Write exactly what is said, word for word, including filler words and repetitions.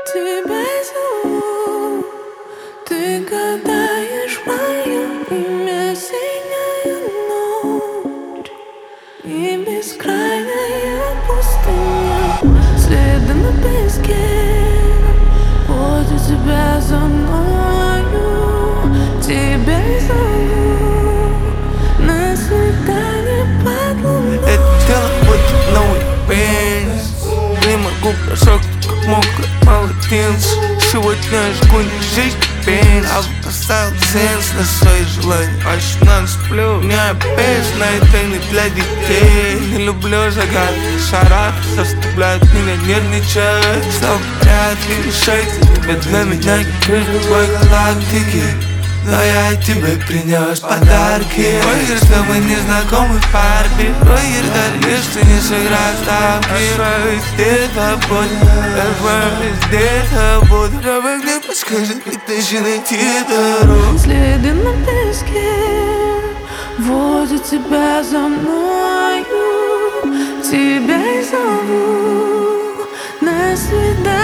Тебя зову, ты гадаешь мое имя, синяя ночь и бескрайняя пустыня. Следы на песке водят тебя за мною. Тебя зову на свидание под луной. Это тело будет новый пенис. Не могу бросок, как мокрое полотенце. Сегодня жгу не жизнь, пенис. Я поставил ценз на свои желания. Аж ночь сплю, у меня опять тайны для детей. Не люблю загадки, шарах заставляют меня нервничать. Что вряд ли решать тебя для меня не другой галактики. Но я тебе принес подарки. Ой, что мы не знакомы в парке. Ой, лишь ты не сыграл ставки. Где-то будет, где-то будет. Давай мне подскажи, где же найти дорогу. Следы на песке водят тебя за мною. Тебя зову на свидание.